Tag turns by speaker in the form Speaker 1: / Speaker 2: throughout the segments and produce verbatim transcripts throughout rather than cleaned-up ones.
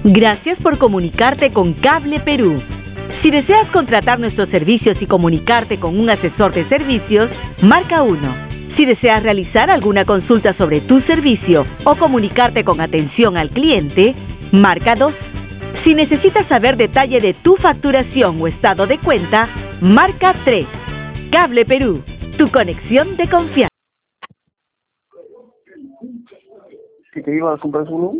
Speaker 1: Gracias por comunicarte con Cable Perú. Si deseas contratar nuestros servicios y comunicarte con un asesor de servicios, marca uno. Si deseas realizar alguna consulta sobre tu servicio o comunicarte con atención al cliente, marca dos. Si necesitas saber detalle de tu facturación o estado de cuenta, marca tres. Cable Perú, tu conexión de confianza.
Speaker 2: ¿Si te iba a comprar uno?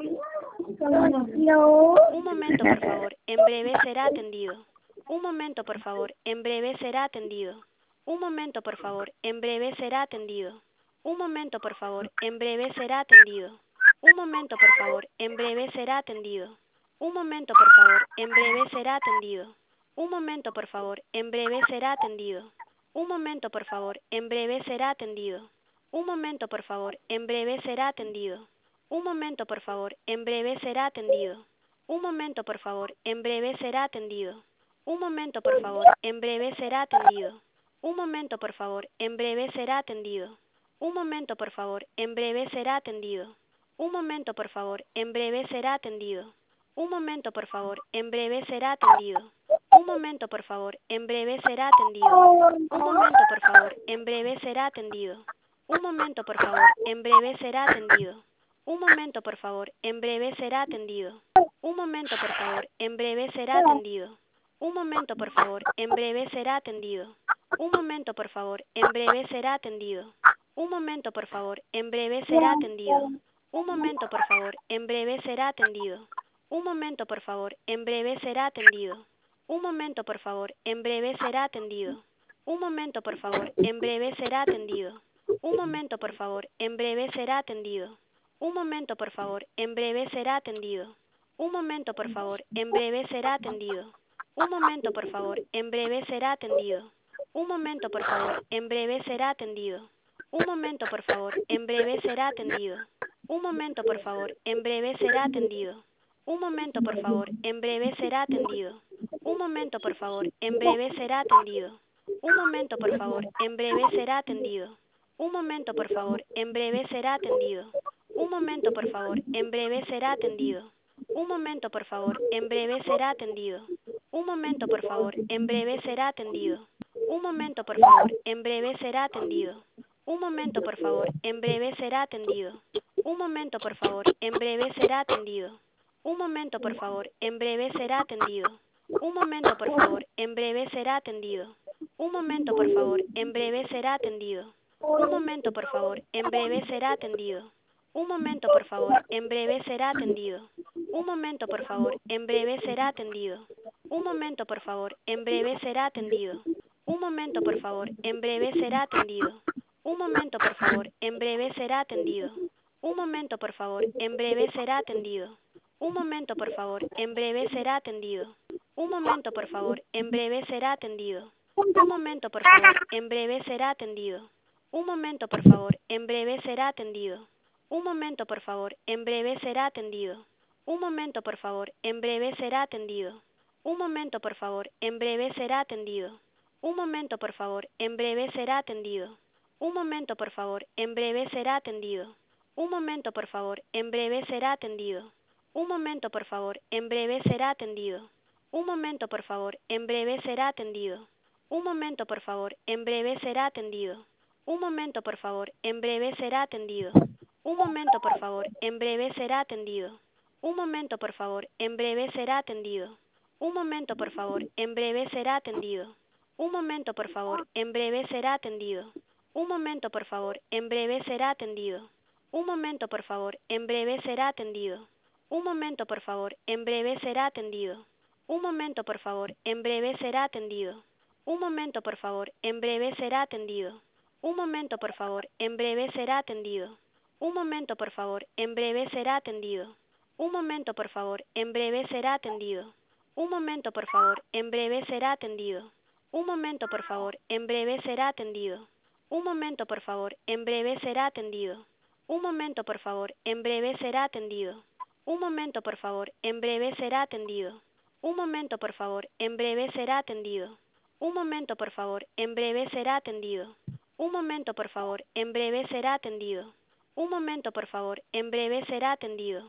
Speaker 3: No. Un momento, por favor. En breve será atendido. Un momento, por favor. En breve será atendido. Un momento, por favor. En breve será atendido. Un momento, por favor. En breve será atendido. Un momento, por favor. En breve será atendido. Un momento, por favor. En breve será atendido. Un momento, por favor. En breve será atendido. Un momento, por favor. En breve será atendido. Un momento, por favor. En breve será atendido. Un momento, por favor. En breve será atendido. Un momento, por favor. En breve será atendido. Un momento, por favor. En breve será atendido. Un momento, por favor. En breve será atendido. Un momento, por favor. En breve será atendido. Un momento, por favor. En breve será atendido. Un momento, por favor. En breve será atendido. Un momento, por favor. En breve será atendido. Un momento, por favor. En breve será atendido. Un momento, por favor. En breve será atendido. Un momento, por favor. En breve será atendido. Un momento, por favor. En breve será atendido. Un momento, por favor. En breve será atendido. Un momento, por favor. En breve será atendido. Un momento, por favor. En breve será atendido. Un momento, por favor. En breve será atendido. Un momento, por favor. En breve será atendido. Un momento, por favor. En breve será atendido. Un momento, por favor. En breve será atendido. Un momento, por favor. En breve será atendido. Un momento, por favor. En breve será atendido. Un momento, por favor. En breve será atendido. Un momento, por favor. En breve será atendido. Un momento, por favor. En breve será atendido. Un momento, por favor. En breve será atendido. Un momento, por favor. En breve será atendido. Un momento, por favor. En breve será atendido. Un momento, por favor. En breve será atendido. Un momento, por favor. En breve será atendido. Un momento, por favor. En breve será atendido. Un momento, por favor. En breve será atendido. Un momento, por favor. En breve será atendido. Un momento, por favor. En breve será atendido. Un momento, por favor. En breve será atendido. Un momento, por favor. En breve será atendido. Un momento, por favor. En breve será atendido. Un momento, por favor. En breve será atendido. Un momento, por favor. En breve será atendido. Un momento, por favor. En breve será atendido. Un momento, por favor. En breve será atendido. Un momento, por favor. En breve será atendido. Un momento, por favor. En breve será atendido. Un momento, por favor. En breve será atendido. Un momento, por favor. En breve será atendido. Un momento, por favor. En breve será atendido. Un momento, por favor. En breve será atendido. Un momento, por favor. En breve será atendido. Un momento, por favor. En breve será atendido. Un momento, por favor. En breve será atendido. Un momento, por favor. En breve será atendido. Un momento, por favor. En breve será atendido. Un momento, por favor. En breve será atendido. Un momento, por favor. En breve será atendido. Un momento, por favor. En breve será atendido. Un momento, por favor. En breve será atendido. Un momento, por favor. En breve será atendido. Un momento, por favor. En breve será atendido. Un momento, por favor. En breve será atendido. Un momento, por favor. En breve será atendido. Un momento, por favor. En breve será atendido. Un momento, por favor. En breve será atendido. Un momento, por favor. En breve será atendido. Un momento, por favor. En breve será atendido. Un momento, por favor. En breve será atendido. Un momento, por favor. En breve será atendido. Un momento, por favor. En breve será atendido. Un momento, por favor. En breve será atendido. Un momento, por favor. En breve será atendido. Un momento, por favor. En breve será atendido. Un momento, por favor. En breve será atendido. Un momento, por favor. En breve será atendido. Un momento, por favor. En breve será atendido. Un momento, por favor. En breve será atendido. Un momento, por favor. En breve será atendido. Un momento, por favor. En breve será atendido. Un momento, por favor. En breve será atendido. Un momento, por favor. En breve será atendido. Un momento, por favor. En breve será atendido. Un momento, por favor. En breve será atendido. Un momento, por favor. En breve será atendido. Un momento, por favor. En breve será atendido.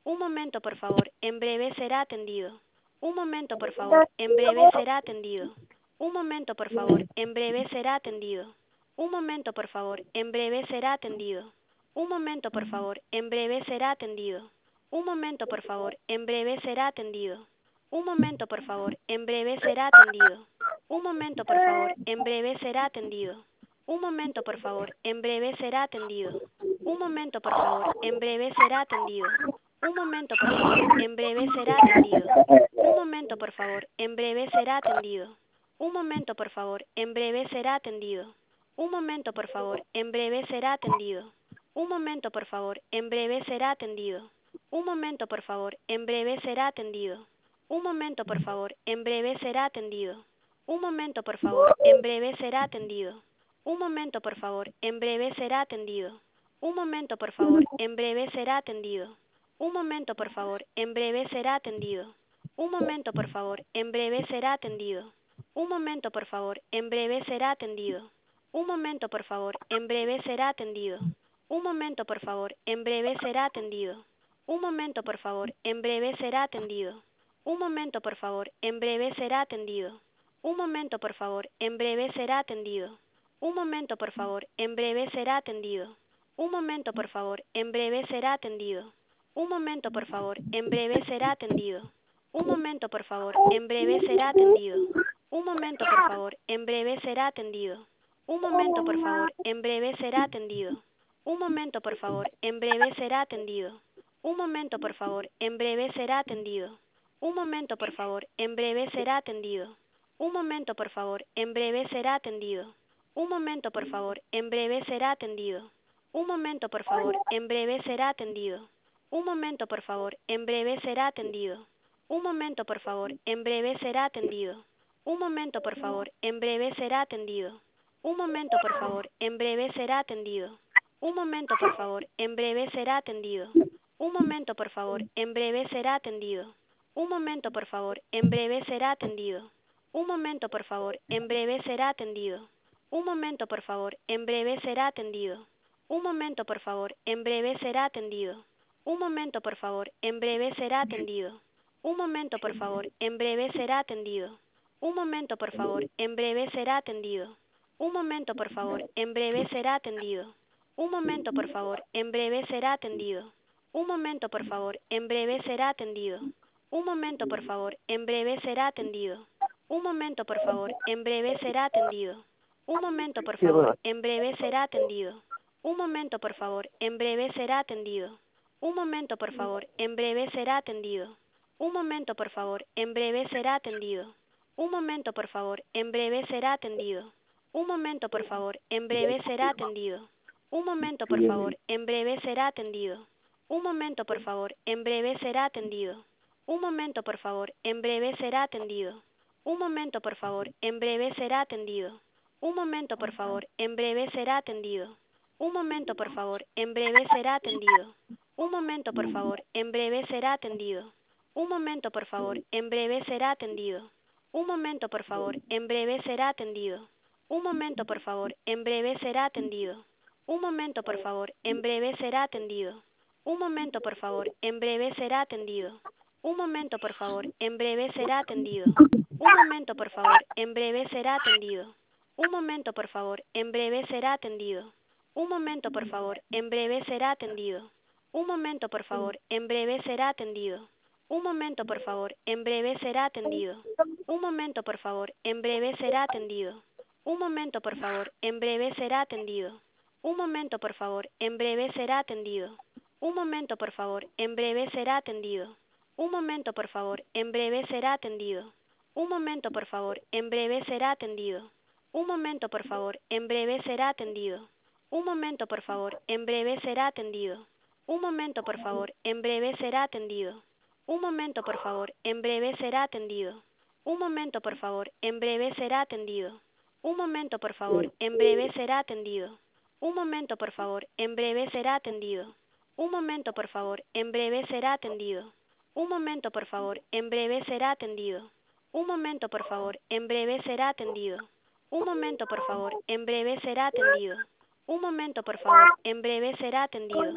Speaker 3: Un momento, por favor, en breve será atendido. Un momento, por favor, en breve será atendido. Un momento, por favor, en breve será atendido. Un momento, por favor, en breve será atendido. Un momento, por favor, en breve será atendido. Un momento, por favor, en breve será atendido. Un momento, por favor, en breve será atendido. Un momento, por favor, en breve será atendido. Un momento, por favor, en breve será atendido. Un momento, por favor, en breve será atendido. Un momento, por favor, en breve será atendido. Un momento, por favor, en breve será atendido. Un momento, por favor, en breve será atendido. Un momento, por favor, en breve será atendido. Un momento, por favor, en breve será atendido. Un momento, por favor, en breve será atendido. Un momento, por favor, en breve será atendido. Un momento, por favor, en breve será atendido. Un momento, por favor, en breve será atendido. Un momento, por favor, en breve será atendido. Un momento, por favor, en breve será atendido. Un momento, por favor, en breve será atendido. Un momento, por favor, en breve será atendido. Un momento, por favor, en breve será atendido. Un momento, por favor, en breve será atendido. Un momento, por favor, en breve será atendido. Un momento, por favor, en breve será atendido. Un momento, por favor, en breve será atendido. Un momento, por favor, en breve será atendido. Un momento, por favor, en breve será atendido. Un momento, por favor, en breve será atendido. Un momento, por favor, en breve será atendido. Un momento, por favor, en breve será atendido. Un momento, por favor, en breve será atendido. Un momento, por favor, en breve será atendido. Un momento, por favor, en breve será atendido. Un momento, por favor, en breve será atendido. Un momento, por favor, en breve será atendido. Un momento, por favor, en breve será atendido. Un momento, por favor, en breve será atendido. Un momento, por favor, en breve será atendido. Un momento, por favor, en breve será atendido. Un momento, por favor, en breve será atendido. Un momento, por favor, en breve será atendido. Un momento, por favor, en breve será atendido. Un momento, por favor, en breve será atendido. Un momento, por favor, en breve será atendido. Un momento, por favor, en breve será atendido. Un momento, por favor, en breve será atendido. Un momento, por favor, en breve será atendido. Un momento, por favor, en breve será atendido. Un momento, por favor, en breve será atendido. Un momento, por favor, en breve será atendido. Un momento, por favor, en breve será atendido. Un momento, por favor, en breve será atendido. Un momento, por favor, en breve será atendido. Un momento, por favor, en breve será atendido. Un momento, por favor, en breve será atendido. Un momento, por favor, en breve será atendido. Un momento, por favor, en breve será atendido. Un momento, por favor, en breve será atendido. Un momento, por favor, en breve será atendido. Un momento, por favor, en breve será atendido. Un momento, por favor, en breve será atendido. Un momento, por favor, en breve será atendido. Un momento, por favor, en breve será atendido. Un momento, por favor, en breve será atendido. Un momento, por favor, en breve será atendido. Un momento, por favor, en breve será atendido. Un momento, por favor, en breve será atendido. Un momento, por favor, en breve será atendido. Un momento, por favor, en breve será atendido. Un momento, por favor, en breve será atendido. Un momento, por favor, en breve será atendido. Un momento, por favor, en breve será atendido. Un momento, por favor, en breve será atendido. Un momento, por favor, en breve será atendido. Un momento, por favor, en breve será atendido. Un momento, por favor, en breve será atendido. Un momento, por favor, en breve será atendido. Un momento, por favor, en breve será atendido. Un momento, por favor, en breve será atendido. Un momento, por favor, en breve será atendido. Un momento, por favor, en breve será atendido. Un momento, por favor, en breve será atendido. Un momento, por favor, en breve será atendido. Un momento, por favor, en breve será atendido. Un momento, por favor, en breve será atendido. Un momento, por favor, en breve será atendido. Un momento, por favor, en breve será atendido. Un momento, por favor, en breve será atendido. Un momento, por favor, en breve será atendido. Un momento, por favor, en breve será atendido. Un momento, por favor, en breve será atendido. Un momento, por favor, en breve será atendido. Un momento, por favor, en breve será atendido. Un momento, por favor, en breve será atendido. Un momento, por favor, en breve será atendido. Un momento, por favor, en breve será atendido. Un momento, por favor, en breve será atendido.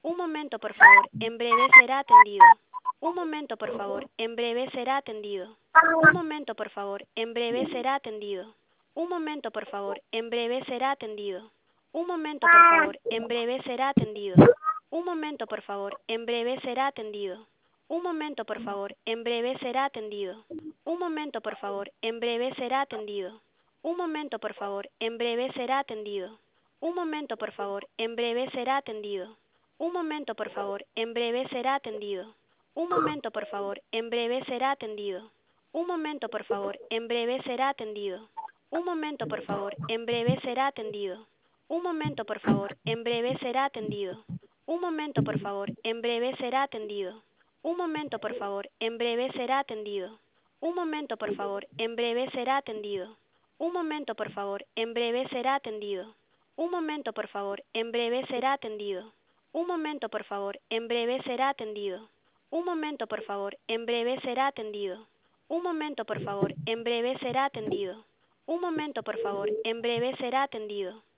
Speaker 3: Un momento, por favor, en breve será atendido. Un momento, por favor, en breve será atendido. Un momento, por favor, en breve será atendido. Un momento, por favor, en breve será atendido. Un momento, por favor, en breve será atendido. Un momento, por favor, en breve será atendido. Un momento, por favor, en breve será atendido. Un momento, por favor, en breve será atendido. Un momento, por favor, en breve será atendido. Un momento, por favor, en breve será atendido. Un momento, por favor, en breve será atendido. Un momento, por favor, en breve será atendido. Un momento, por favor, en breve será atendido. Un momento, por favor, en breve será atendido. Un momento, por favor, en breve será atendido. Un momento, por favor, en breve será atendido. Un momento, por favor, en breve será atendido. Un momento, por favor, en breve será atendido. Un momento, por favor, en breve será atendido. Un momento, por favor, en breve será atendido. Un momento, por favor, en breve será atendido. Un momento, por favor, en breve será atendido. Un momento, por favor, en breve será atendido. Un momento, por favor, en breve será atendido.